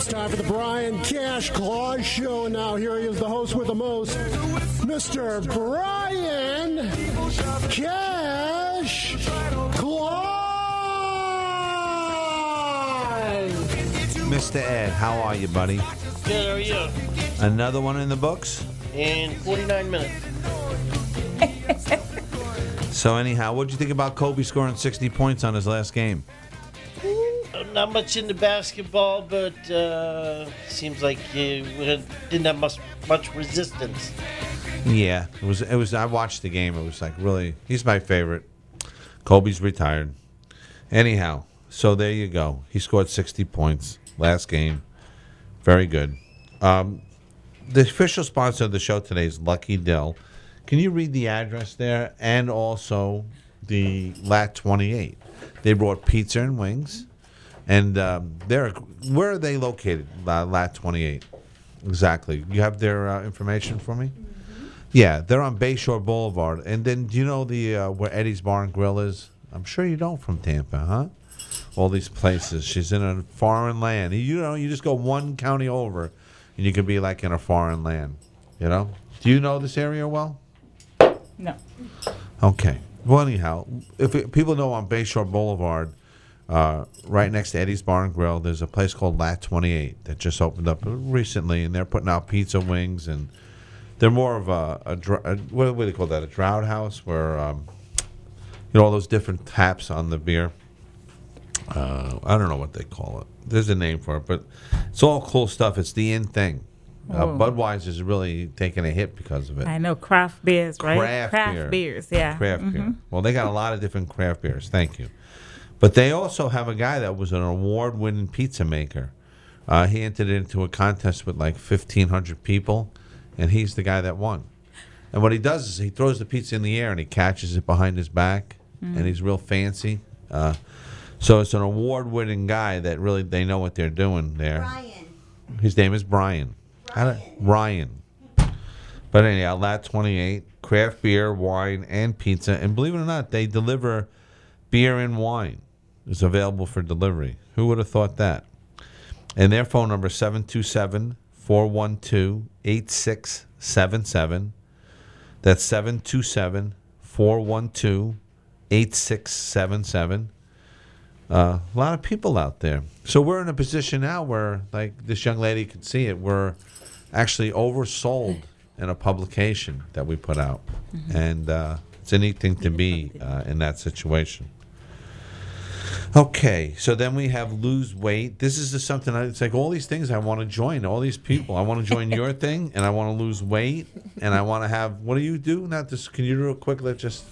It's time for the Brian Cash Claus Show. And now here he is, the host with the most, Mr. Brian Cash Claus. Mr. Ed, how are you, buddy? Good, how are you? Another one in the books? In 49 minutes. So anyhow, what'd you think about Kobe scoring 60 points on his last game? Not much into basketball, but seems like he didn't have much resistance. Yeah, it was. I watched the game. It was like really. He's my favorite. Kobe's retired. Anyhow, so there you go. He scored 60 points last game. Very good. The official sponsor of the show today is Lucky Dill. Can you read the address there and also the Lat 28? They brought pizza and wings, and where are they located? Lat 28, exactly. You have their information for me? Mm-hmm. Yeah, they're on Bayshore Boulevard. And then do you know the where Eddie's Bar and Grill is? I'm sure you don't from Tampa, huh? All these places. She's in a foreign land. You just go one county over, and you could be like in a foreign land. You know? Do you know this area well? No. Okay. Well, anyhow, people know on Bayshore Boulevard, right next to Eddie's Bar and Grill, there's a place called Lat 28 that just opened up recently, and they're putting out pizza, wings, and they're more of what do they call that? A drought house where all those different taps on the beer. I don't know what they call it. There's a name for it, but it's all cool stuff. It's the in thing. Budweiser is really taking a hit because of it. I know craft beers, right? Craft beers, yeah. Craft beer. Well, they got a lot of different craft beers. Thank you. But they also have a guy that was an award-winning pizza maker. He entered into a contest with like 1,500 people, and he's the guy that won. And what he does is he throws the pizza in the air and he catches it behind his back, and he's real fancy. So it's an award-winning guy that really they know what they're doing there. Brian. His name is Brian. Ryan. But anyhow, Lat 28, craft beer, wine, and pizza. And believe it or not, they deliver beer and wine. It's available for delivery. Who would have thought that? And their phone number is 727-412-8677. That's 727-412-8677. A lot of people out there. So we're in a position now where, like this young lady could see it, we're actually oversold in a publication that we put out. And it's a neat thing to be in that situation. Okay, so then we have lose weight. This is just something, it's like all these things I want to join, all these people. I want to join your thing, and I want to lose weight, and I want to have, what do you do? Not this, can you do it quick? Let's just,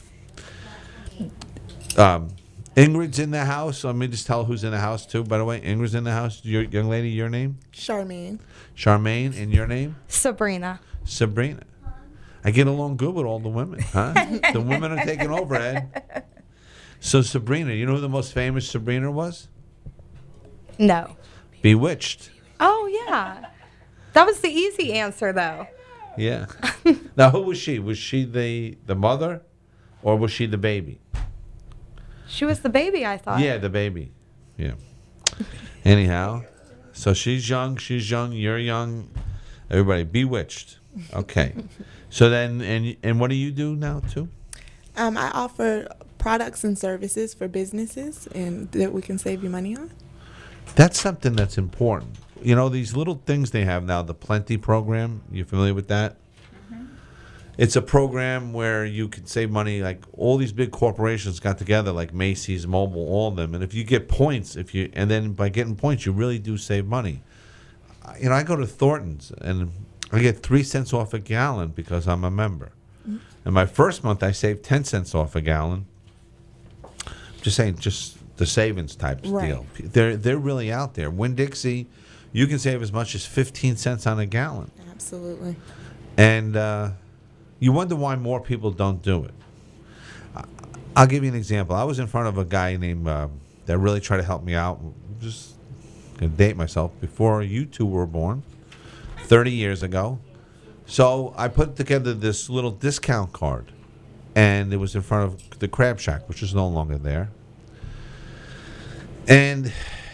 Ingrid's in the house. Let me just tell who's in the house, too. By the way, Ingrid's in the house. Your young lady, your name? Charmaine. Charmaine, and your name? Sabrina. Sabrina. I get along good with all the women, huh? The women are taking over, Ed. So Sabrina, you know who the most famous Sabrina was? No. Bewitched. Oh, yeah. That was the easy answer, though. Yeah. Now, who was she? Was she the mother, or was she the baby? She was the baby, I thought. Yeah, the baby. Yeah. Anyhow, so she's young, you're young. Everybody, bewitched. Okay. So then, and what do you do now, too? I offer products and services for businesses and that we can save you money on. That's something that's important. You know, these little things they have now, the Plenty program, you familiar with that? It's a program where you can save money. Like all these big corporations got together, like Macy's, Mobil, all of them. And if you get points, and then by getting points, you really do save money. You know, I go to Thornton's and I get 3 cents off a gallon because I'm a member. And my first month, I saved 10 cents off a gallon. Just saying, just the savings type deal. They're really out there. Winn-Dixie, you can save as much as 15 cents on a gallon. Absolutely. And you wonder why more people don't do it. I'll give you an example. I was in front of a guy named that really tried to help me out. Just going to date myself. Before you two were born, 30 years ago. So I put together this little discount card. And it was in front of the Crab Shack, which is no longer there. And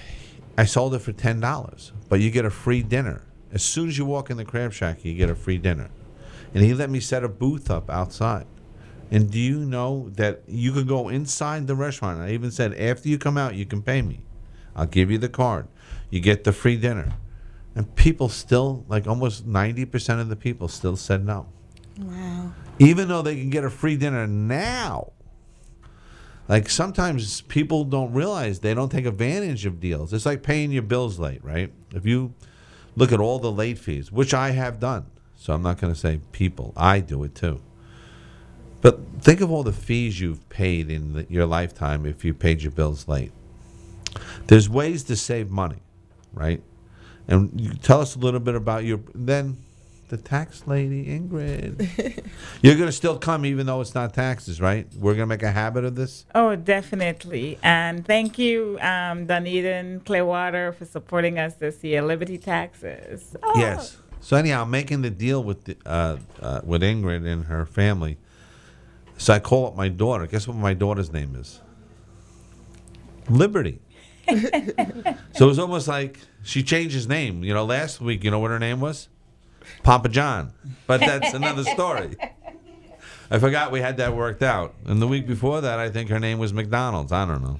I sold it for $10, but you get a free dinner. As soon as you walk in the Crab Shack, you get a free dinner. And he let me set a booth up outside. And do you know that you could go inside the restaurant? I even said, after you come out, you can pay me. I'll give you the card. You get the free dinner. And people still, like almost 90% of the people still said no. Wow. Even though they can get a free dinner now. Like sometimes people don't realize they don't take advantage of deals. It's like paying your bills late, right? If you look at all the late fees, which I have done, so I'm not going to say people, I do it too. But think of all the fees you've paid in your lifetime if you paid your bills late. There's ways to save money, right? And you tell us a little bit about then the tax lady, Ingrid. You're going to still come even though it's not taxes, right? We're going to make a habit of this? Oh, definitely. And thank you, Dunedin, Clearwater, for supporting us this year. Liberty Taxes. Oh. Yes. So anyhow, I'm making the deal with Ingrid and her family. So I call up my daughter. Guess what my daughter's name is? Liberty. So it was almost like she changed his name. You know, last week, you know what her name was? Papa John. But that's another story. I forgot we had that worked out. And the week before that, I think her name was McDonald's. I don't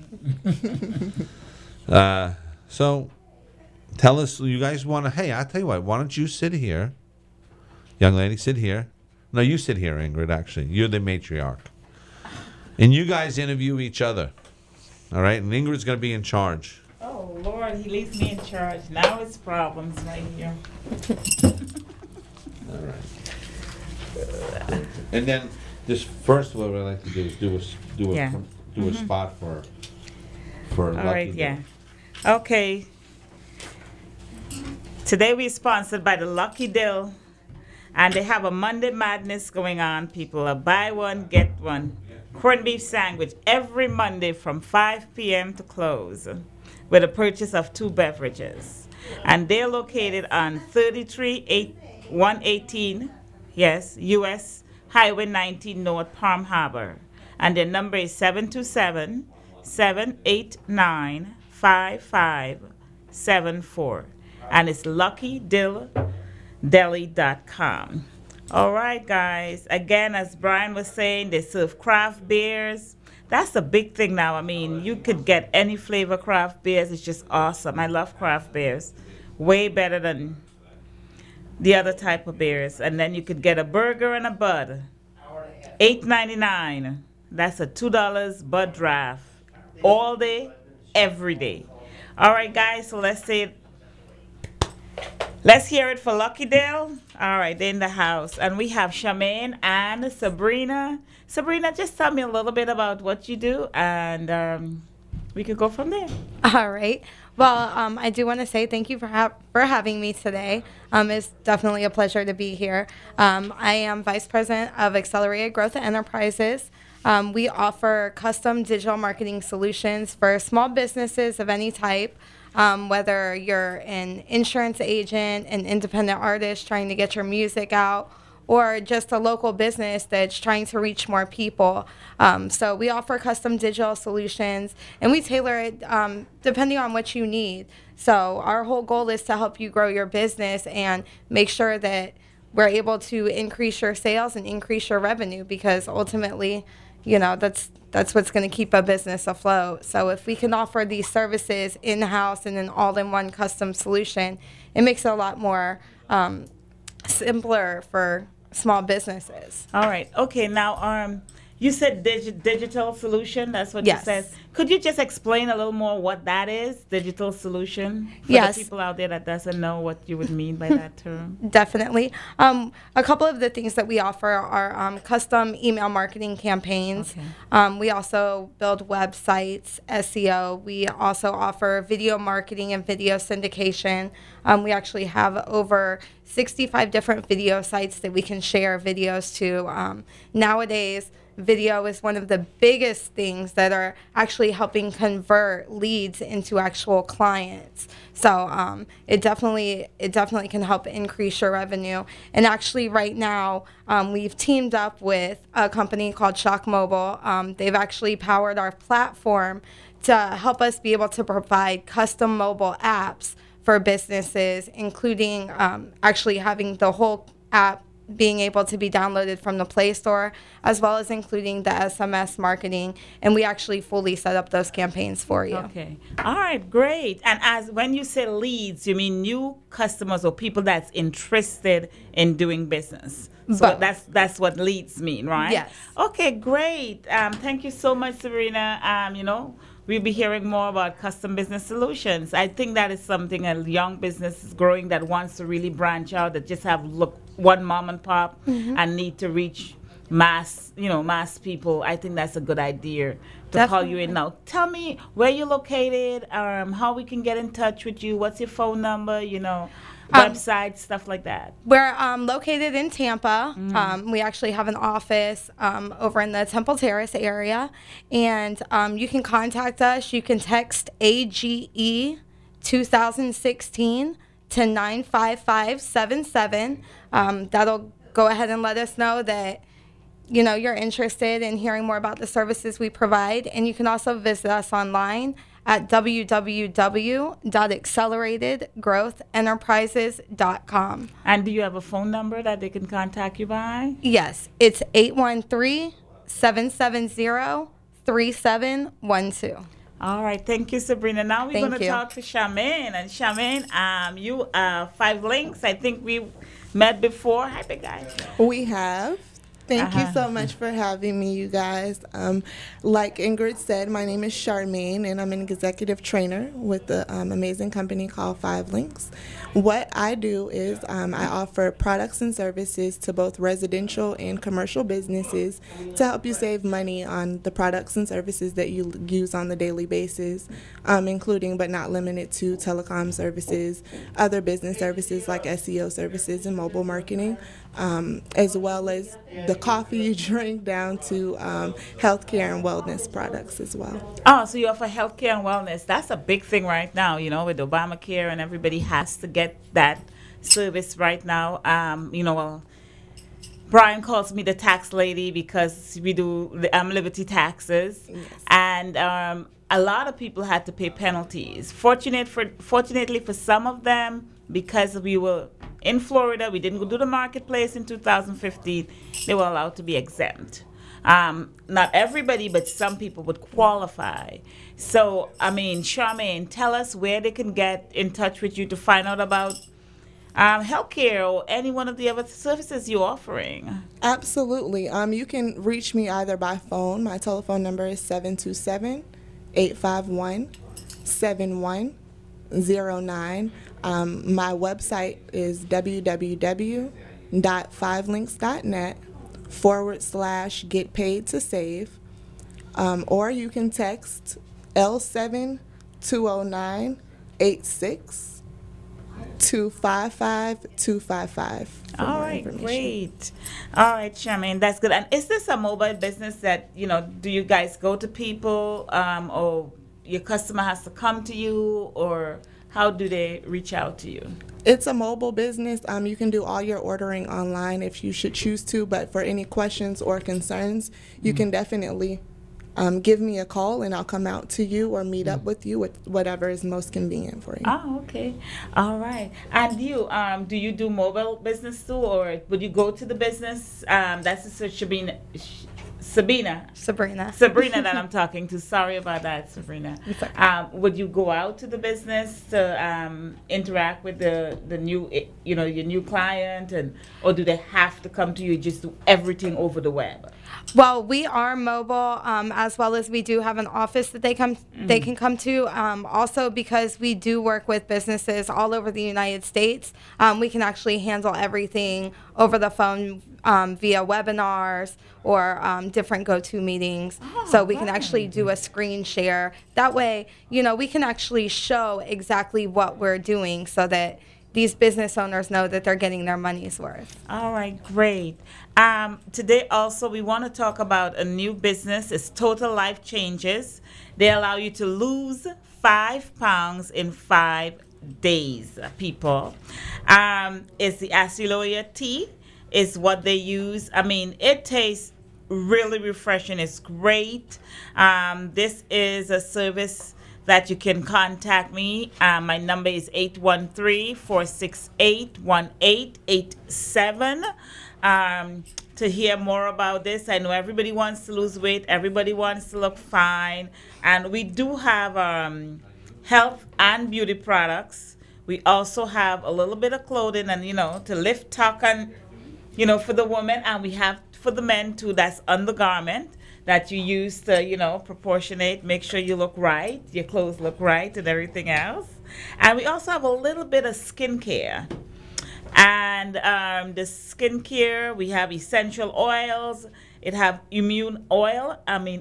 know. So tell us, you guys want to, hey, I'll tell you what, why don't you sit here? Young lady, sit here. No, you sit here, Ingrid, actually. You're the matriarch. And you guys interview each other. All right? And Ingrid's going to be in charge. Oh, Lord, he leaves me in charge. Now it's problems right here. All right. And then this first what I'd like to do is do a spot for all Lucky right, Day. yeah. Okay. Today we're sponsored by the Lucky Dill, and they have a Monday Madness going on, people. A buy one, get one. Corned beef sandwich every Monday from 5 p.m. to close with a purchase of 2 beverages. And they're located on 118, yes, U.S. Highway 19 North, Palm Harbor. And their number is 727-789-5574. And it's luckydilldeli.com. All right, guys. Again, as Brian was saying, they serve craft beers. That's a big thing now. I mean, you could get any flavor craft beers. It's just awesome. I love craft beers. Way better than the other type of beers. And then you could get a burger and a bud. $8.99. That's a $2 Bud draft. All day, every day. All right, guys. So let's hear it for Lucky Dale. All right, they're in the house. And we have Charmaine and Sabrina. Sabrina, just tell me a little bit about what you do, and we could go from there. All right. Well, I do want to say thank you for having me today. It's definitely a pleasure to be here. I am Vice President of Accelerated Growth Enterprises. We offer custom digital marketing solutions for small businesses of any type. Whether you're an insurance agent, an independent artist trying to get your music out, or just a local business that's trying to reach more people. So we offer custom digital solutions, and we tailor it depending on what you need. So our whole goal is to help you grow your business and make sure that we're able to increase your sales and increase your revenue, because ultimately, you know, that's what's going to keep a business afloat. So if we can offer these services in-house in an all-in-one custom solution, it makes it a lot more simpler for small businesses. All right. Okay. Now, you said digital solution. That's what Yes. you said. Could you just explain a little more what that is, digital solution, for Yes. the people out there that doesn't know what you would mean by that term? Definitely. A couple of the things that we offer are custom email marketing campaigns. Okay. We also build websites, SEO. We also offer video marketing and video syndication. We actually have over 65 different video sites that we can share videos to. Nowadays, video is one of the biggest things that are actually helping convert leads into actual clients. So it definitely can help increase your revenue. And actually right now, we've teamed up with a company called Shock Mobile. They've actually powered our platform to help us be able to provide custom mobile apps for businesses, including actually having the whole app being able to be downloaded from the Play Store, as well as including the SMS marketing. And we actually fully set up those campaigns for you. Okay. All right, great. And as when you say leads, you mean new customers or people that's interested in doing business? So Both. that's what leads mean, right? Yes. Okay, great. Thank you so much, Sabrina. We'll be hearing more about custom business solutions. I think that is something a young business is growing that wants to really branch out, that just have one mom and pop and need to reach mass people. I think that's a good idea to call you in now. Tell me where you're located, how we can get in touch with you, what's your phone number, website, stuff like that. We're located in Tampa. We actually have an office over in the Temple Terrace area. And you can contact us. You can text AGE 2016 to 95577. That'll go ahead and let us know that you're interested in hearing more about the services we provide. And you can also visit us online at www.acceleratedgrowthenterprises.com. And do you have a phone number that they can contact you by? Yes, it's 813-770-3712. All right, thank you, Sabrina. Now we're going to talk to Charmaine. And Charmaine, you are 5 Links. I think we met before. Hi, big guy. We have. Thank you so much for having me, you guys. Like Ingrid said, my name is Charmaine, and I'm an executive trainer with the amazing company called 5 Links. What I do is I offer products and services to both residential and commercial businesses to help you save money on the products and services that you use on the daily basis, including but not limited to telecom services, other business services like SEO services and mobile marketing, as well as the coffee you drink down to healthcare and wellness products as well. Oh, so you offer healthcare and wellness. That's a big thing right now, with Obamacare, and everybody has to get that service right now. Brian calls me the tax lady because we do the Liberty taxes. Yes. And a lot of people had to pay penalties. Fortunately for some of them, because we were in Florida, we didn't go do the marketplace in 2015, they were allowed to be exempt. Not everybody, but some people would qualify. So, Charmaine, tell us where they can get in touch with you to find out about healthcare or any one of the other services you're offering. Absolutely. You can reach me either by phone. My telephone number is 727-851-7109. My website is www.5links.net/get paid to save. Or you can text L7-209-86-255-255. All right, great. All right, Charmaine, that's good. And is this a mobile business that, do you guys go to people or your customer has to come to you, or how do they reach out to you? It's a mobile business. You can do all your ordering online if you should choose to, but for any questions or concerns, you can definitely give me a call and I'll come out to you or meet up with you with whatever is most convenient for you. Oh, okay. All right. And do you do mobile business too, or would you go to the business? That's Sabrina that I'm talking to. Sorry about that, Sabrina. Okay. Would you go out to the business to interact with the new, your new client, or do they have to come to you, just do everything over the web? Well, we are mobile, as well as we do have an office that they can come to. Also, because we do work with businesses all over the United States, we can actually handle everything over the phone via webinars or different go-to meetings. So we can actually do a screen share. That way, we can actually show exactly what we're doing so that these business owners know that they're getting their money's worth. All right, great. Today also we want to talk about a new business. It's Total Life Changes. They allow you to lose 5 pounds in 5 days, people. It's the Asiloya tea is what they use. It tastes really refreshing. It's great. This is a service that you can contact me. My number is 813-468-1887. To hear more about this, I know everybody wants to lose weight. Everybody wants to look fine. And we do have health and beauty products. We also have a little bit of clothing and, to lift, tuck, and, for the women. And we have for the men, too, that's undergarment that you use to, proportionate, make sure you look right, your clothes look right, and everything else. And we also have a little bit of skincare. And the skincare, we have essential oils. It have immune oil.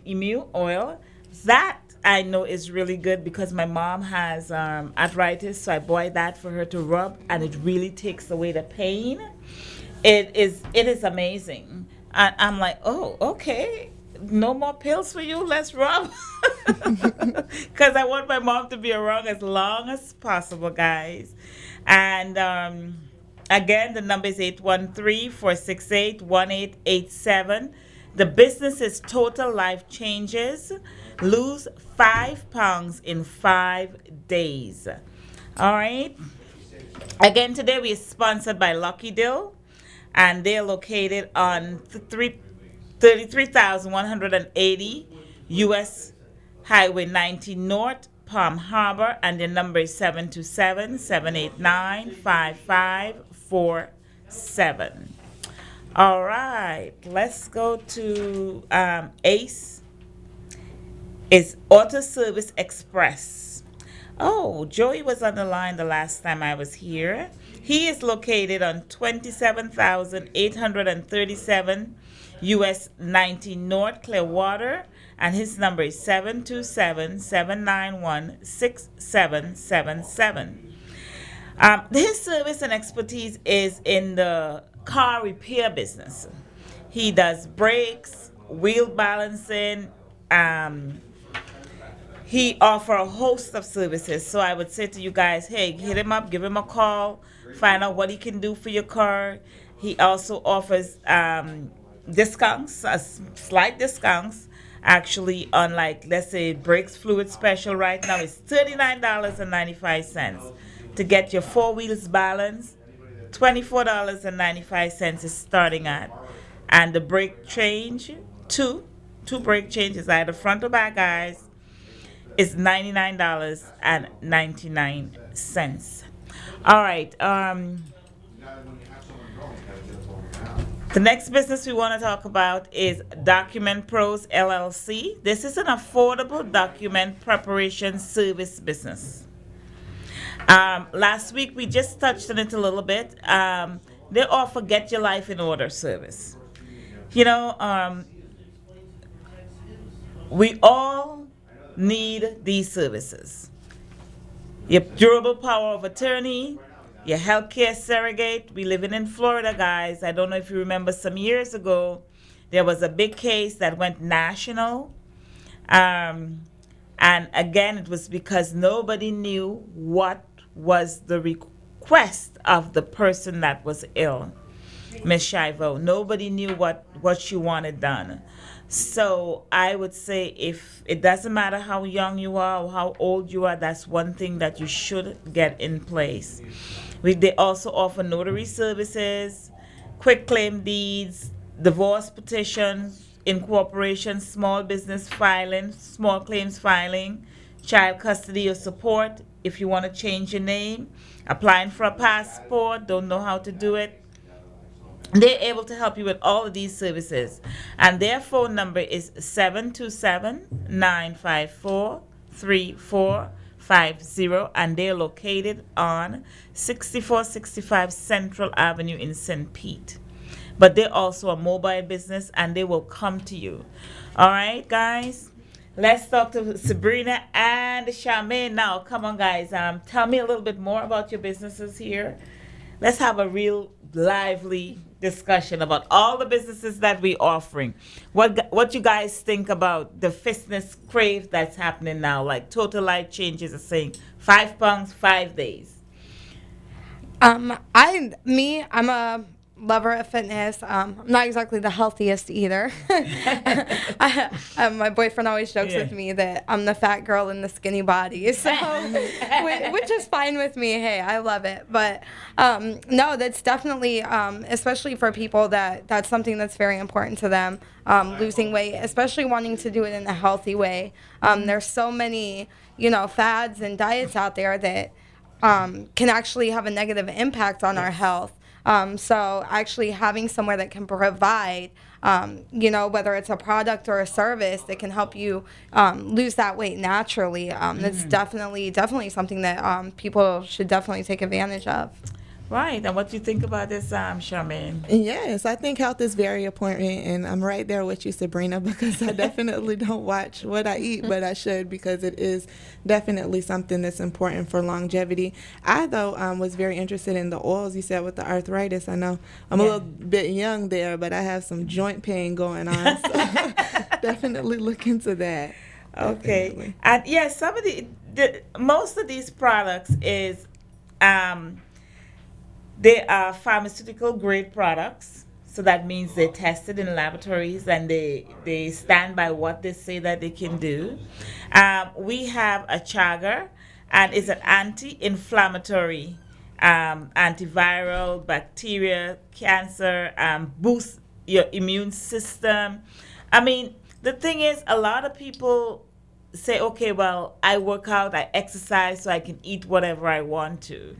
That I know is really good because my mom has arthritis, so I buy that for her to rub, and it really takes away the pain. It is amazing. And I'm like, oh, okay. No more pills for you. Let's rub. Because I want my mom to be around as long as possible, guys. And again, the number is 813-468-1887. The business is Total Life Changes. Lose 5 pounds in 5 days. All right. Again, today we are sponsored by Lucky Dill, and they're located on 33,180 U.S. Highway 90 North, Palm Harbor, and their number is 727-789-5547. All right, let's go to ACE. It's Auto Service Express. Oh, Joey was on the line the last time I was here. He is located on 27,837 U.S. 90 North Clearwater, and his number is 727-791-6777. His service and expertise is in the car repair business. He does brakes, wheel balancing. He offers a host of services. So I would say to you guys, hey, hit him up, give him a call, find out what he can do for your car. He also offers discounts, slight discounts, actually, on, like, let's say brakes fluid special right now is $39.95 to get your 4 wheels balanced. $24.95 is starting at, and the brake change, two brake changes, either front or back, guys, is $99.99. All right. The next business we want to talk about is Document Pros LLC. This is an affordable document preparation service business. Last week we just touched on it a little bit. They offer Get Your Life in Order service. We all need these services. Your durable power of attorney, your healthcare surrogate. We living in Florida, guys. I don't know if you remember some years ago, there was a big case that went national. And again, it was because nobody knew what was the request of the person that was ill, Miss Shivo. Nobody knew what she wanted done. So I would say, if it doesn't matter how young you are or how old you are, that's one thing that you should get in place. They also offer notary services, quick claim deeds, divorce petitions, incorporation, small business filing, small claims filing, child custody or support if you want to change your name, applying for a passport, don't know how to do it. They're able to help you with all of these services. And their phone number is 727-954-3450. And they're located on 6465 Central Avenue in St. Pete. But they're also a mobile business, and they will come to you. All right, guys? Let's talk to Sabrina and Charmaine now. Come on, guys. Tell me a little bit more about your businesses here. Let's have a real lively discussion about all the businesses that we're offering. What you guys think about the fitness crave that's happening now? Like Total Life Changes are saying 5 pounds, 5 days. I'm a lover of fitness. I'm not exactly the healthiest either. My boyfriend always jokes with me that I'm the fat girl in the skinny body, so which is fine with me. Hey, I love it. But no, that's definitely, especially for people that's something that's very important to them. Losing weight, especially wanting to do it in a healthy way. There's so many, fads and diets out there that can actually have a negative impact on our health. So actually having somewhere that can provide, whether it's a product or a service that can help you lose that weight naturally, that's definitely something that people should definitely take advantage of. Right. And what do you think about this, Charmaine? Yes, I think health is very important, and I'm right there with you, Sabrina, because I definitely don't watch what I eat, but I should, because it is definitely something that's important for longevity. I, though, was very interested in the oils you said with the arthritis. I know I'm a little bit young there, but I have some joint pain going on, so definitely look into that. Okay. Definitely. And some of most of these products is they are pharmaceutical grade products, so that means they're tested in laboratories and they stand by what they say that they can do. We have a chaga, and it's an anti-inflammatory, antiviral, bacteria, cancer, boosts your immune system. I mean, the thing is, a lot of people say, okay, well, I work out, I exercise, so I can eat whatever I want to.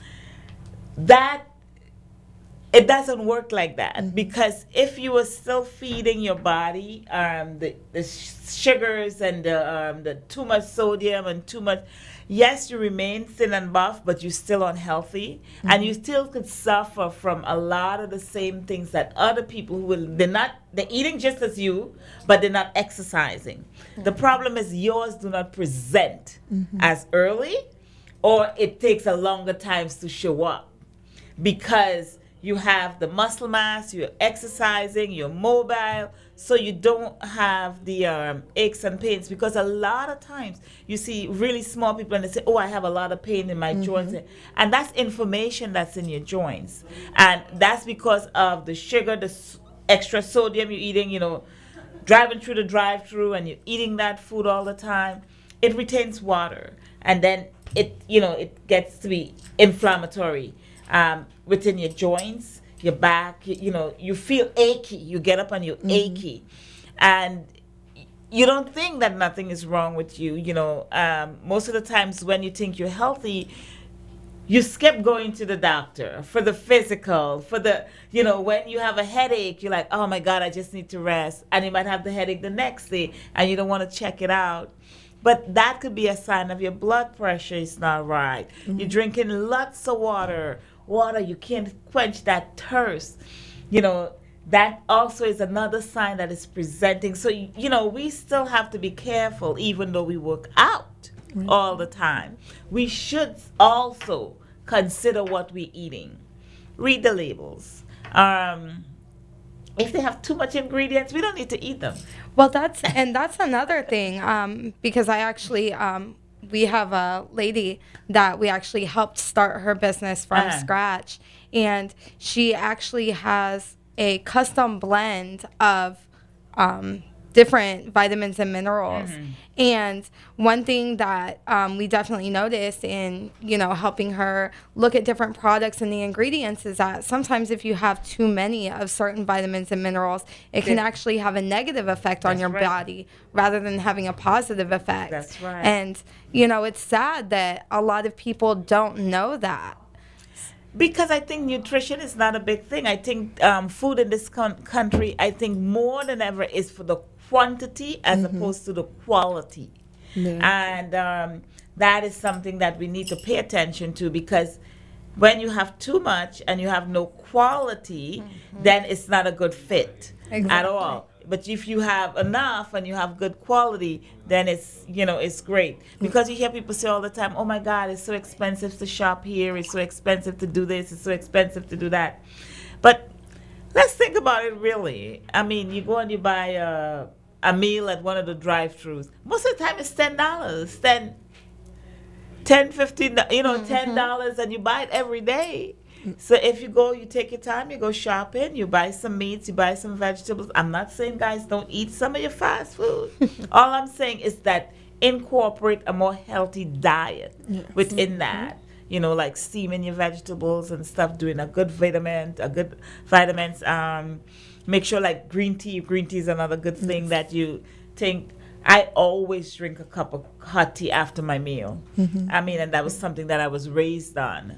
It doesn't work like that, because if you were still feeding your body the sugars and the too much sodium and too much, yes, you remain thin and buff, but you're still unhealthy, and you still could suffer from a lot of the same things that other people they're eating just as you, but they're not exercising. The problem is yours do not present as early, or it takes a longer time to show up. Because you have the muscle mass, you're exercising, you're mobile, so you don't have the aches and pains. Because a lot of times you see really small people and they say, oh, I have a lot of pain in my joints. And that's inflammation that's in your joints. And that's because of the sugar, the extra sodium you're eating, driving through the drive-thru and you're eating that food all the time. It retains water. And then it gets to be inflammatory. Within your joints, your back, you feel achy. You get up and you're achy. And you don't think that nothing is wrong with you. Most of the times when you think you're healthy, you skip going to the doctor for the physical, for the, when you have a headache, you're like, oh my God, I just need to rest. And you might have the headache the next day and you don't want to check it out. But that could be a sign of your blood pressure is not right. You're drinking lots of water, you can't quench that thirst. That also is another sign that is presenting. So, we still have to be careful, even though we work out all the time. We should also consider what we're eating. Read the labels. If they have too much ingredients, we don't need to eat them. Well, that's another thing, because I actually, we have a lady that we actually helped start her business from scratch, and she actually has a custom blend of different vitamins and minerals. And one thing that we definitely noticed in, helping her look at different products and the ingredients is that sometimes if you have too many of certain vitamins and minerals, it can actually have a negative effect on your body rather than having a positive effect. That's right. And, it's sad that a lot of people don't know that. Because I think nutrition is not a big thing. I think food in this country, I think more than ever is for the quantity as opposed to the quality. And that is something that we need to pay attention to, because when you have too much and you have no quality, then it's not a good fit at all. But if you have enough and you have good quality, then it's great. Because you hear people say all the time, oh my God, it's so expensive to shop here, it's so expensive to do this, it's so expensive to do that. But let's think about it really. I mean, you go and you buy a meal at one of the drive-thrus. Most of the time it's $10, $10, $15, $10, and you buy it every day. So if you go, you take your time, you go shopping, you buy some meats, you buy some vegetables. I'm not saying, guys, don't eat some of your fast food. All I'm saying is that incorporate a more healthy diet within that. You know, like steaming your vegetables and stuff, doing a good vitamins. Make sure like green tea is another good thing that you think. I always drink a cup of hot tea after my meal. I mean, and that was something that I was raised on.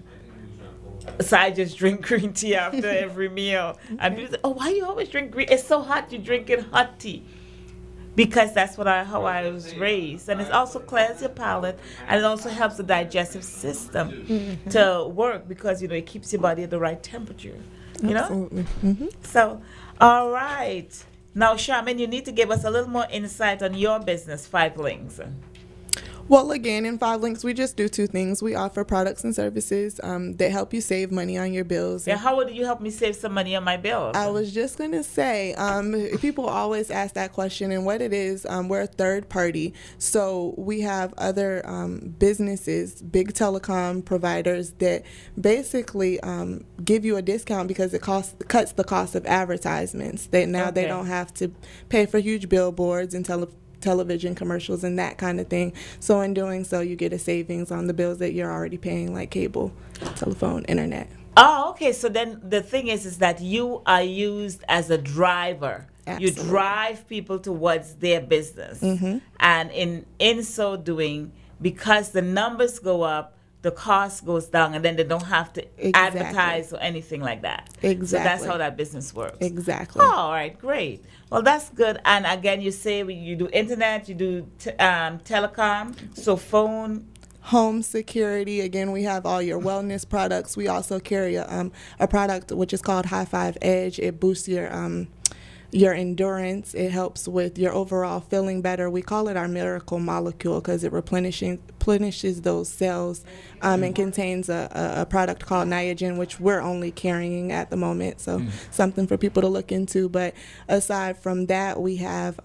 So I just drink green tea after every meal. And people say, oh, why you always drink green? It's so hot, you drinking hot tea. Because that's how I was raised. And it also clears your palate, and it also helps the digestive system to work because, you know, it keeps your body at the right temperature. You know? Absolutely. So, all right. Now, Charmaine, you need to give us a little more insight on your business, Five Links. Well, again, in Five Links, we just do two things. We offer products and services that help you save money on your bills. Yeah, how would you help me save some money on my bills? I was just going to say, people always ask that question, and what it is, we're a third party. So we have other businesses, big telecom providers that basically give you a discount because it cuts the cost of advertisements. They don't have to pay for huge billboards and television commercials and that kind of thing. So in doing so, you get a savings on the bills that you're already paying, like cable, telephone, internet. Oh, okay. So then the thing is that you are used as a driver. Absolutely. You drive people towards their business. And in so doing, because the numbers go up, the cost goes down, and then they don't have to advertise or anything like that. Exactly. So that's how that business works. Exactly. Oh, all right, great. Well, that's good. And again, you say you do internet, you do telecom, so phone. Home security. Again, we have all your wellness products. We also carry a product which is called High Five Edge. It boosts your endurance. It helps with your overall feeling better. We call it our miracle molecule because it replenishes those cells and contains a product called Niagen, which we're only carrying at the moment. So something for people to look into. But aside from that, we have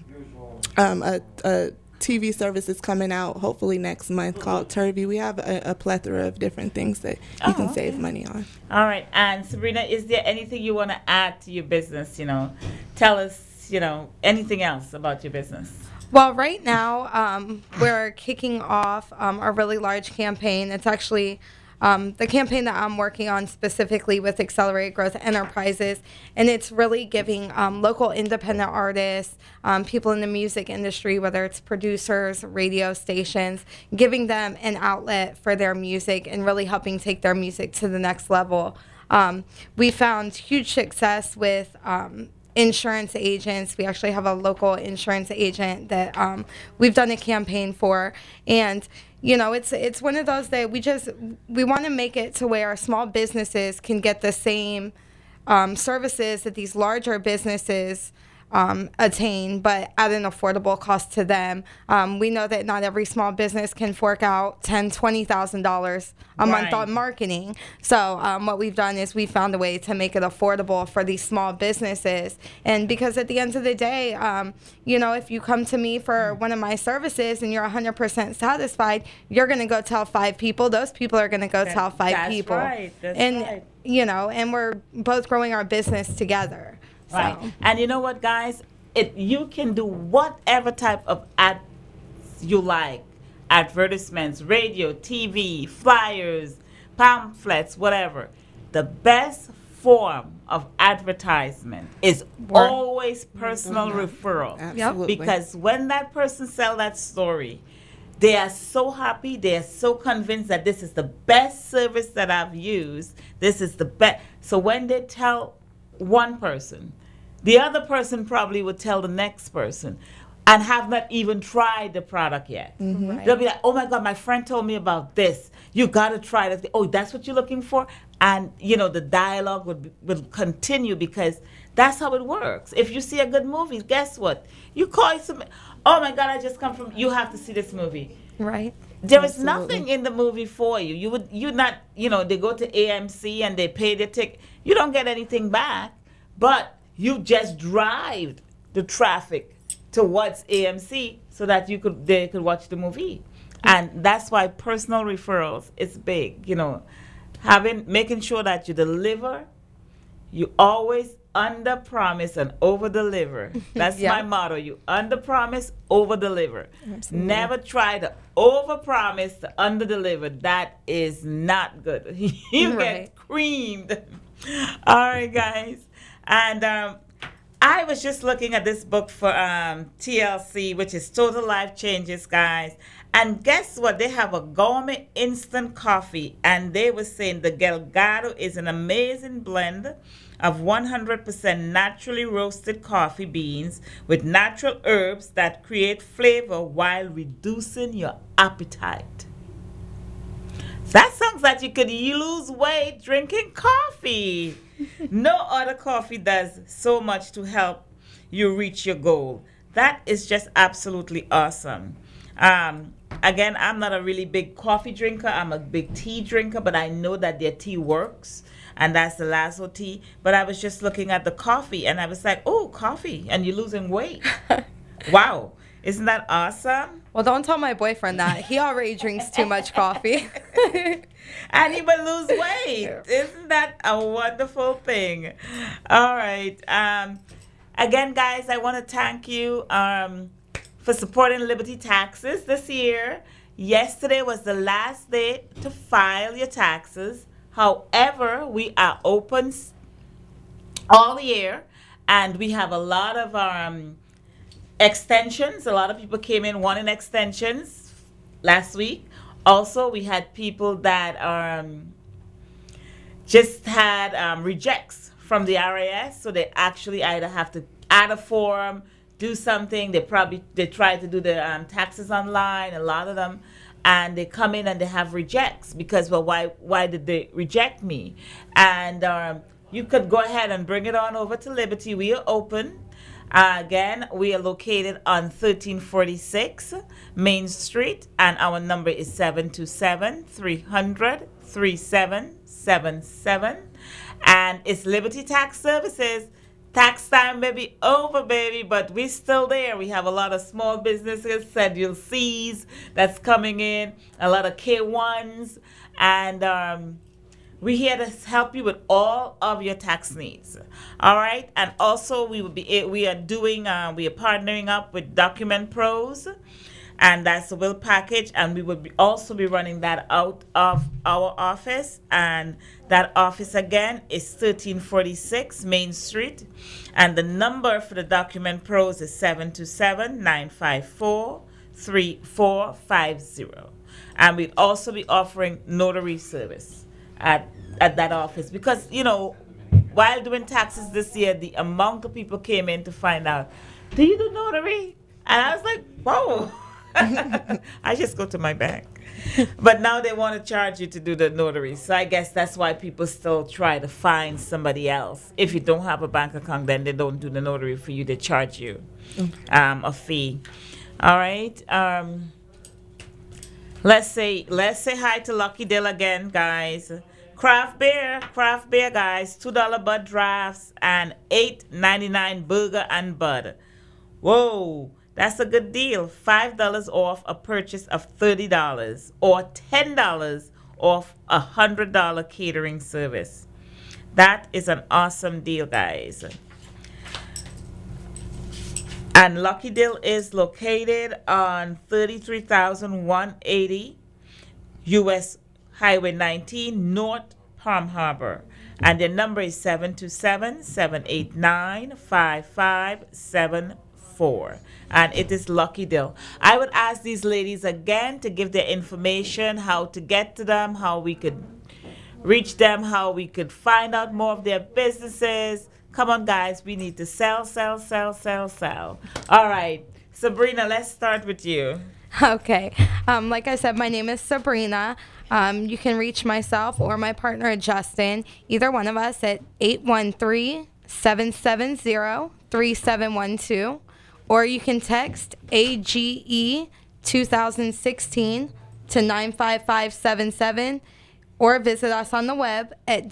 a TV service is coming out hopefully next month called Turvy. We have a plethora of different things that you can save money on. All right. And Sabrina, is there anything you want to add to your business? You know, tell us, you know, anything else about your business. Well, right now we're kicking off a really large campaign. It's actually the campaign that I'm working on specifically with Accelerated Growth Enterprises, and it's really giving local independent artists, people in the music industry, whether it's producers, radio stations, giving them an outlet for their music and really helping take their music to the next level. We found huge success with insurance agents. We actually have a local insurance agent that we've done a campaign for, and you know, it's one of those that we want to make it to where small businesses can get the same services that these larger businesses attain, but at an affordable cost to them. We know that not every small business can fork out $10,000, $20,000 a month on marketing. So what we've done is we found a way to make it affordable for these small businesses. And because at the end of the day, you know, if you come to me for one of my services and you're 100% satisfied, you're going to go tell 5 people. Those people are going to go tell 5 people. That's right. You know, and we're both growing our business together. Right. So. And you know what, guys? You can do whatever type of ad you like. Advertisements, radio, TV, flyers, pamphlets, whatever. The best form of advertisement is always personal referral. Absolutely. Because when that person sells that story, they are so happy, they are so convinced that this is the best service that I've used. This is the best. So when they tell one person, the other person probably would tell the next person and have not even tried the product yet. Right. They'll be like, oh my God, my friend told me about this. You got to try this. Oh, that's what you're looking for? And, you know, the dialogue would continue because that's how it works. If you see a good movie, guess what? You call some, oh my God, I just come from, you have to see this movie. Right. There is nothing in the movie for you. You're not, you know, they go to AMC and they pay the ticket. You don't get anything back, but you just drive the traffic towards AMC so that they could watch the movie. And that's why personal referrals is big, you know. making sure that you deliver. You always under promise and over deliver. That's Yeah. my motto. You under promise, over deliver. Absolutely. Never try to over promise to under deliver. That is not good. You Right. get creamed. All right, guys. And I was just looking at this book for TLC, which is Total Life Changes, guys. And guess what? They have a gourmet instant coffee. And they were saying the Delgado is an amazing blend of 100% naturally roasted coffee beans with natural herbs that create flavor while reducing your appetite. That sounds like you could lose weight drinking coffee. No other coffee does so much to help you reach your goal. That is just absolutely awesome. Again, I'm not a really big coffee drinker. I'm a big tea drinker, but I know that their tea works, and that's the Lazo tea. But I was just looking at the coffee, and I was like, oh, coffee, and you're losing weight. Wow. Isn't that awesome? Well, don't tell my boyfriend that. He already drinks too much coffee. And he will lose weight. Isn't that a wonderful thing? All right. Again, guys, I want to thank you for supporting Liberty Taxes this year. Yesterday was the last day to file your taxes. However, we are open all year, and we have a lot of extensions. A lot of people came in wanting extensions last week. Also, we had people that just had rejects from the IRS, so they actually either have to add a form, do something. They try to do the taxes online. A lot of them, and they come in and they have rejects because, well, why did they reject me? And you could go ahead and bring it on over to Liberty. We are open. Again, we are located on 1346 Main Street, and our number is 727-300-3777. And it's Liberty Tax Services. Tax time may be over, baby, but we're still there. We have a lot of small businesses, Schedule C's that's coming in, a lot of K1s, and we're here to help you with all of your tax needs. All right, and also we are partnering up with Document Pros, and that's the will package, and we will also be running that out of our office, and that office again is 1346 Main Street, and the number for the Document Pros is 727-954-3450, and we'll also be offering notary service at that office, because while doing taxes this year, the amount of people came in to find out, do you do notary? And I was like, whoa. I just go to my bank. But now they want to charge you to do the notary. So I guess that's why people still try to find somebody else. If you don't have a bank account, then they don't do the notary for you. They charge you a fee. All right. Let's say hi to Lucky Dill again, guys. Craft beer, guys. $2 Bud drafts and $8.99 burger and bud. Whoa. That's a good deal. $5 off a purchase of $30 or $10 off a $100 catering service. That is an awesome deal, guys. And Lucky Dill is located on 33,180 U.S. Highway 19, North Palm Harbor. And their number is 727-789-5574. And it is Lucky Dill. I would ask these ladies again to give their information, how to get to them, how we could reach them, how we could find out more of their businesses. Come on, guys. We need to sell. All right. Sabrina, let's start with you. Okay. Like I said, my name is Sabrina. You can reach myself or my partner, Justin, either one of us, at 813-770-3712. Or you can text AGE 2016 to 95577, or visit us on the web at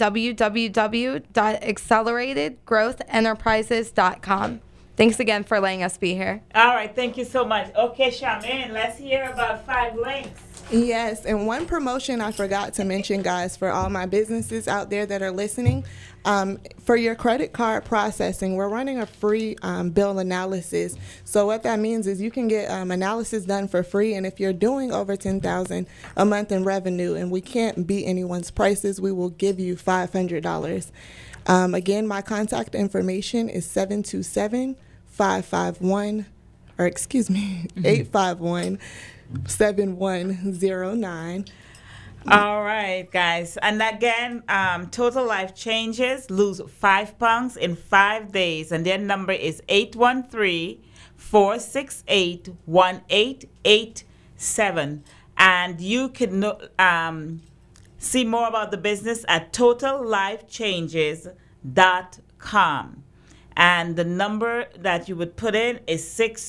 www.acceleratedgrowthenterprises.com. Thanks again for letting us be here. All right, thank you so much. Okay, Charmaine, let's hear about 5 links. Yes, and one promotion I forgot to mention, guys, for all my businesses out there that are listening, for your credit card processing, we're running a free bill analysis. So what that means is you can get analysis done for free, and if you're doing over $10,000 a month in revenue and we can't beat anyone's prices, we will give you $500. Again, my contact information is 727-551, or excuse me, 851-7109. All right, guys. And again, Total Life Changes lose 5 pounds in 5 days. And their number is 813-468-1887. And you can see more about the business at totallifechanges.com. And the number that you would put in is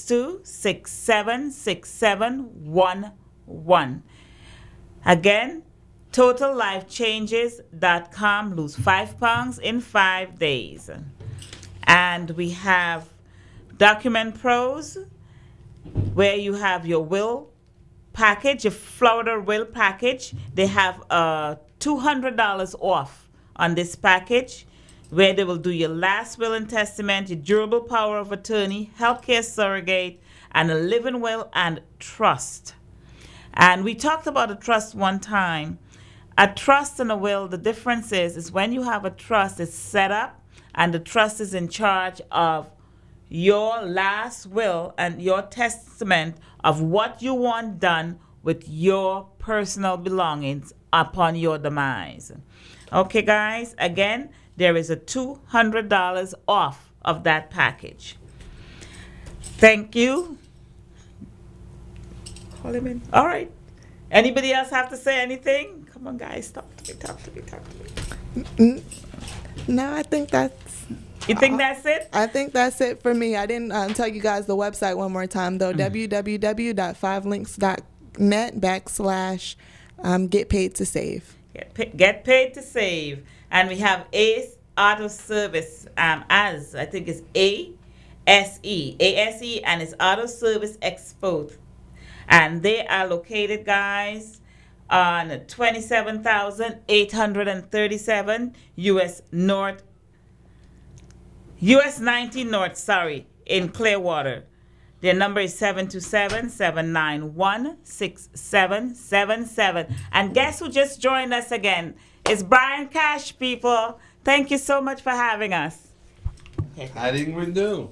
62676711. Again, totallifechanges.com. Lose 5 pounds in 5 days. And we have Document Pros, where you have your will package, your Florida will package. They have $200 off on this package, where they will do your last will and testament, your durable power of attorney, healthcare surrogate, and a living will and trust. And we talked about a trust one time. A trust and a will, the difference is when you have a trust, it's set up, and the trust is in charge of your last will and your testament of what you want done with your personal belongings upon your demise. Okay, guys, again, there is a $200 off of that package. Thank you. Call him in. All right. Anybody else have to say anything? Come on, guys. Talk to me. No, I think that's... You think that's it? I think that's it for me. I didn't tell you guys the website one more time, though. www.5links.net /get paid to save. Get paid to save. And we have Ace Auto Service, as I think it's ASE, and it's Auto Service Export. And they are located, guys, on 27,837 US 19 North, in Clearwater. Their number is 727-791-6777. And guess who just joined us again? It's Brian Cash, people. Thank you so much for having us. How did Ingrid do?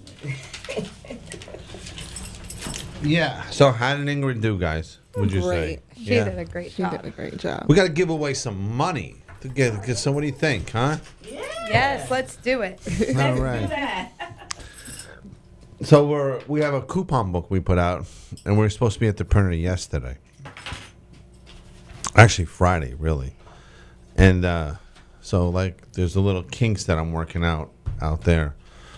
Yeah. So how did Ingrid do, guys? Would you say? She did a great job. She did a great job. We got to give away some money to get. So what do you think, huh? Yes, let's do it. All right. So we have a coupon book we put out, and we were supposed to be at the printer yesterday. Actually, Friday, really. And so, like, there's a little kinks that I'm working out there.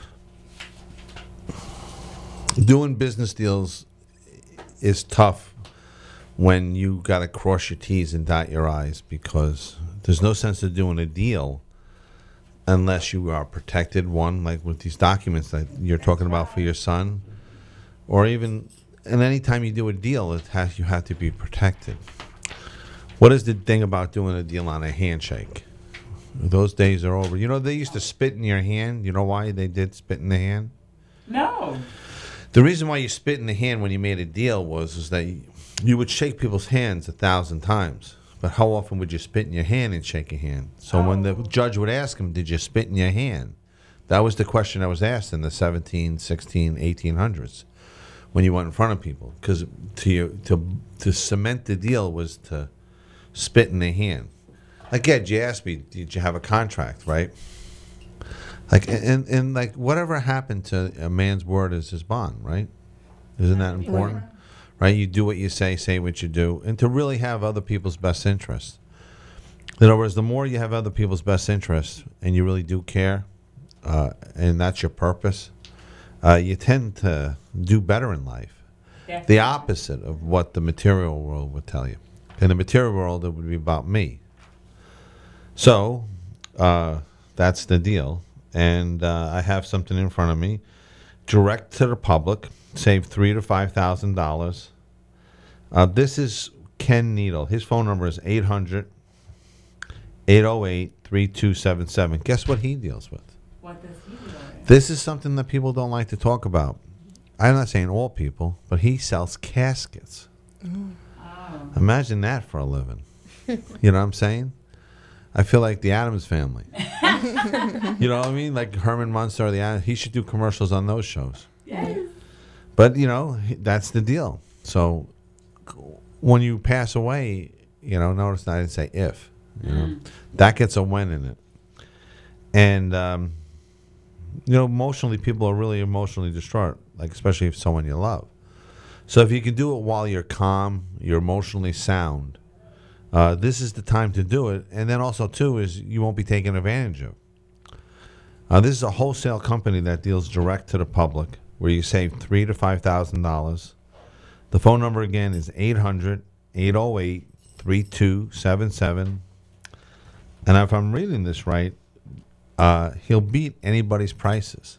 Doing business deals is tough when you got to cross your T's and dot your I's, because there's no sense of doing a deal unless you are protected, one, like with these documents that you're talking about for your son, or even, and any time you do a deal, you have to be protected. What is the thing about doing a deal on a handshake? Those days are over. You know, they used to spit in your hand. You know why they did spit in the hand? No. The reason why you spit in the hand when you made a deal is that you would shake people's hands 1,000 times. But how often would you spit in your hand and shake a hand? So when the judge would ask him, did you spit in your hand? That was the question that was asked in the 17, 16, 1800s when you went in front of people. Because to cement the deal was to spit in their hand. Like, Ed, you asked me, did you have a contract, right? Like, and like, whatever happened to a man's word is his bond, right? Isn't that important? Right? You do what you say what you do, and to really have other people's best interests. In other words, the more you have other people's best interests, and you really do care, and that's your purpose, you tend to do better in life. Definitely. The opposite of what the material world would tell you. In the material world, it would be about me. So, that's the deal. And I have something in front of me. Direct to the public, save $3,000 to $5,000. This is Ken Needle. His phone number is 800-808-3277. Guess what he deals with? What does he do? This is something that people don't like to talk about. I'm not saying all people, but he sells caskets. Imagine that for a living. You know what I'm saying? I feel like the Addams Family. You know what I mean? Like Herman Munster or the Addams. He should do commercials on those shows. Yes. But, that's the deal. So when you pass away, notice I didn't say if. That gets a when in it. And, emotionally, people are really emotionally distraught, like especially if someone you love. So if you can do it while you're calm, you're emotionally sound, this is the time to do it. And then also, too, is you won't be taken advantage of. This is a wholesale company that deals direct to the public, where you save $3,000 to $5,000. The phone number again is 800-808-3277. And if I'm reading this right, he'll beat anybody's prices.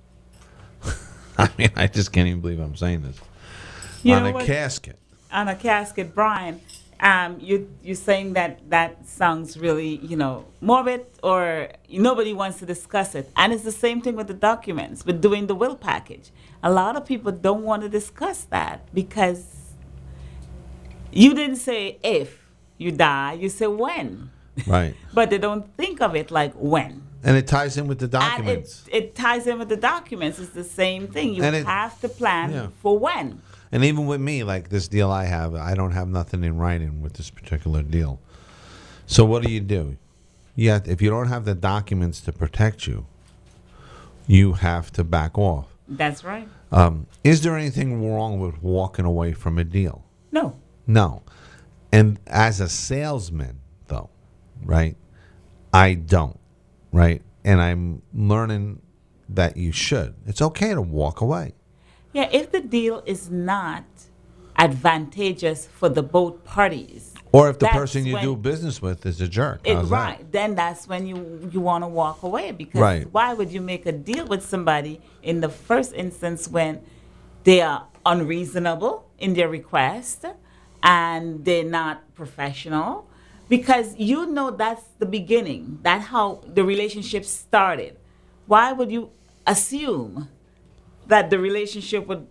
I mean, I just can't even believe I'm saying this. Casket. On a casket, Brian, you're saying that sounds really, morbid, or nobody wants to discuss it. And it's the same thing with the documents, with doing the will package. A lot of people don't want to discuss that because you didn't say if you die, you say when. Right. But they don't think of it like when. And it ties in with the documents. And it ties in with the documents. It's the same thing. You have to plan for when. And even with me, like this deal I have, I don't have nothing in writing with this particular deal. So what do? If you don't have the documents to protect you, you have to back off. That's right. Is there anything wrong with walking away from a deal? No. No. And as a salesman, though, right, I don't, right? And I'm learning that you should. It's okay to walk away. Yeah, if the deal is not advantageous for the both parties. Or if the person you do business with is a jerk. Right. Then that's when you want to walk away, because why would you make a deal with somebody in the first instance when they are unreasonable in their request and they're not professional? Because that's the beginning. That's how the relationship started. Why would you assume that the relationship would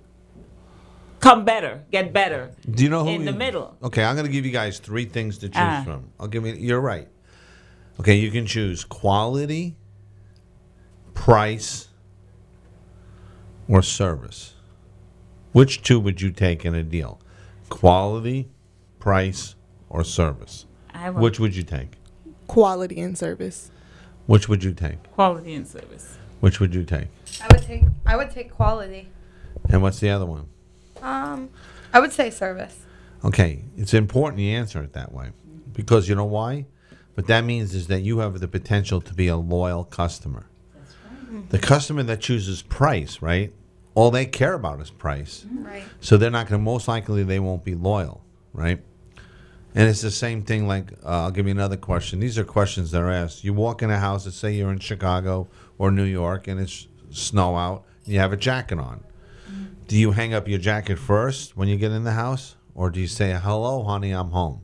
get better? Do you know who in the middle? Okay, I'm going to give you guys 3 things to choose from. You're right. Okay, you can choose quality, price, or service. Which 2 would you take in a deal? Quality, price, or service? Which would you take? Quality and service. Which would you take? Quality and service. Which would you take? I would take quality. And what's the other one? I would say service. Okay, it's important you answer it that way, because you know why? What that means is that you have the potential to be a loyal customer. That's right. The customer that chooses price, right? All they care about is price. Right. So they're not going to, most likely they won't be loyal, right? And it's the same thing like, I'll give you another question. These are questions that are asked. You walk in a house, let's say you're in Chicago or New York, and it's snow out, and you have a jacket on. Do you hang up your jacket first when you get in the house? Or do you say, hello, honey, I'm home?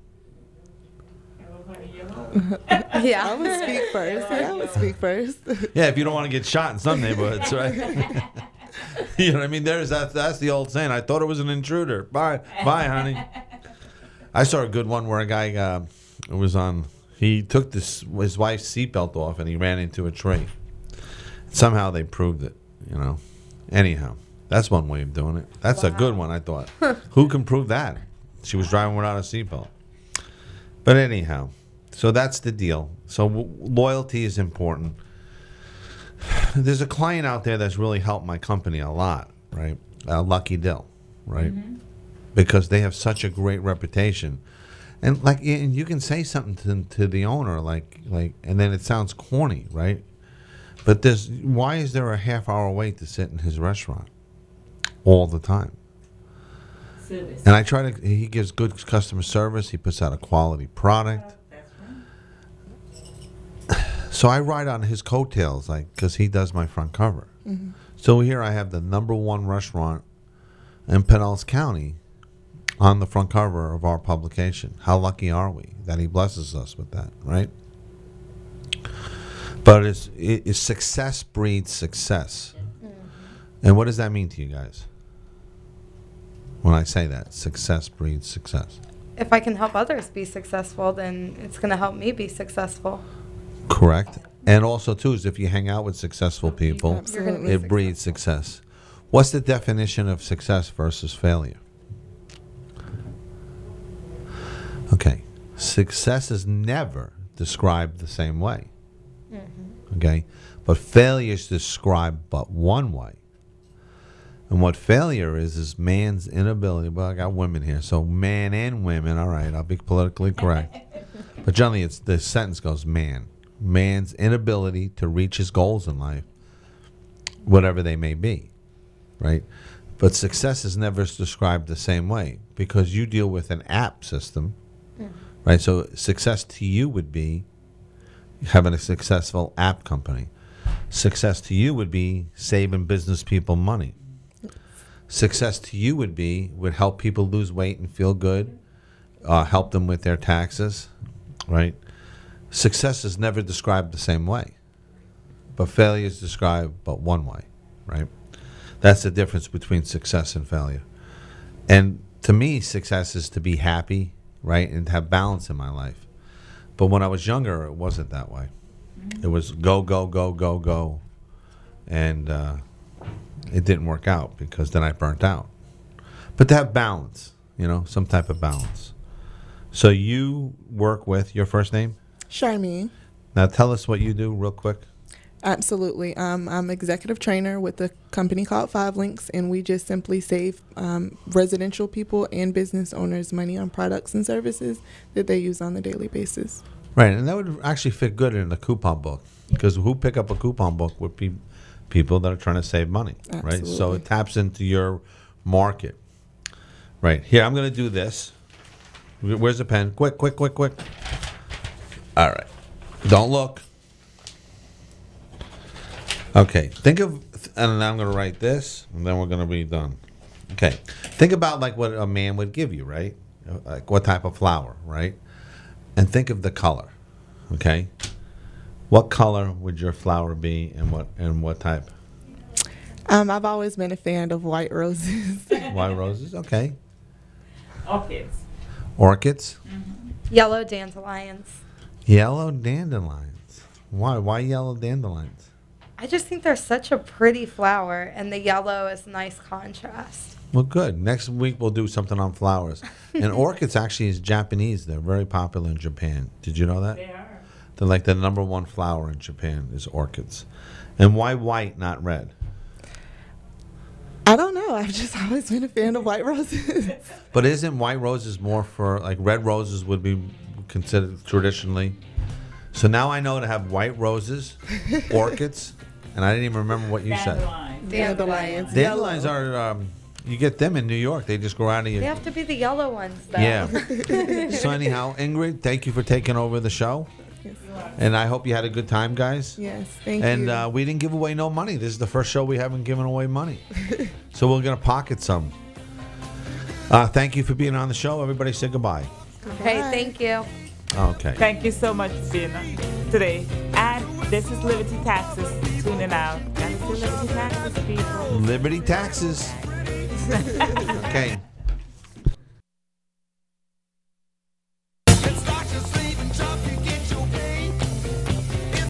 Yeah, I would speak first. Yeah, if you don't want to get shot in some neighborhoods, right? You know what I mean? That's the old saying. I thought it was an intruder. Bye, honey. I saw a good one where a guy he took his wife's seatbelt off and he ran into a tree. Somehow they proved it, Anyhow, that's one way of doing it. That's a good one, I thought. Who can prove that? She was driving without a seatbelt. But anyhow, so that's the deal. So loyalty is important. There's a client out there that's really helped my company a lot, right? Lucky Dill, right? Mm-hmm. Because they have such a great reputation. And and you can say something to the owner and then it sounds corny, right? But why is there a half-hour wait to sit in his restaurant all the time? Service. And he gives good customer service. He puts out a quality product. That's right. So I ride on his coattails, because he does my front cover. Mm-hmm. So here I have the #1 restaurant in Pinellas County on the front cover of our publication. How lucky are we that he blesses us with that, right? But it's success breeds success. And what does that mean to you guys? When I say that, success breeds success. If I can help others be successful, then it's going to help me be successful. Correct. And also, too, is if you hang out with successful people, Absolutely. it breeds success. What's the definition of success versus failure? Okay. Success is never described the same way. Okay? But failure is described but one way. And what failure is man's inability. Well, I got women here, so man and women. All right, I'll be politically correct. But generally, the sentence goes man. Man's inability to reach his goals in life, whatever they may be, right? But success is never described the same way because you deal with an app system, right? So success to you would be having a successful app company. Success to you would be saving business people money. Success to you would help people lose weight and feel good, help them with their taxes, right? Success is never described the same way, but failure is described but one way, right? That's the difference between success and failure. And to me, success is to be happy, right, and to have balance in my life. But when I was younger, it wasn't that way. It was go, go, go, go, go, and it didn't work out because then I burnt out. But to have balance, some type of balance. So you work with your first name? Charmaine. Now tell us what you do real quick. Absolutely. I'm executive trainer with a company called 5 Links, and we just simply save residential people and business owners money on products and services that they use on a daily basis. Right, and that would actually fit good in the coupon book because who pick up a coupon book would be people that are trying to save money, right? Absolutely. So it taps into your market. Right, here, I'm going to do this. Where's the pen? Quick, quick, quick, quick. All right. Don't look. Okay. Think of, and I'm going to write this, and then we're going to be done. Okay. Think about like what a man would give you, right? Like what type of flower, right? And think of the color. Okay. What color would your flower be, and what type? I've always been a fan of white roses. White roses. Okay. Orchids. Orchids. Yellow dandelions. Yellow dandelions. Why? Why yellow dandelions? I just think they're such a pretty flower, and the yellow is nice contrast. Well, good. Next week we'll do something on flowers. And orchids actually is Japanese. They're very popular in Japan. Did you know that? They are. They're like the number one flower in Japan is orchids. And why white, not red? I don't know. I've just always been a fan of white roses. But isn't white roses more for, like red roses would be considered traditionally? So now I know to have white roses, orchids, and I didn't even remember what you said. Dandelions. Dandelions are, you get them in New York. They just grow out of your... They have to be the yellow ones, though. Yeah. So anyhow, Ingrid, thank you for taking over the show. And I hope you had a good time, guys. Yes, thank you. And we didn't give away no money. This is the first show we haven't given away money. So we're going to pocket some. Thank you for being on the show. Everybody say goodbye. Okay, thank you. Okay. Thank you so much for being on today. And this is Liberty Taxes tuning out. Gotta say Liberty Taxes, people. Liberty taxes. Okay.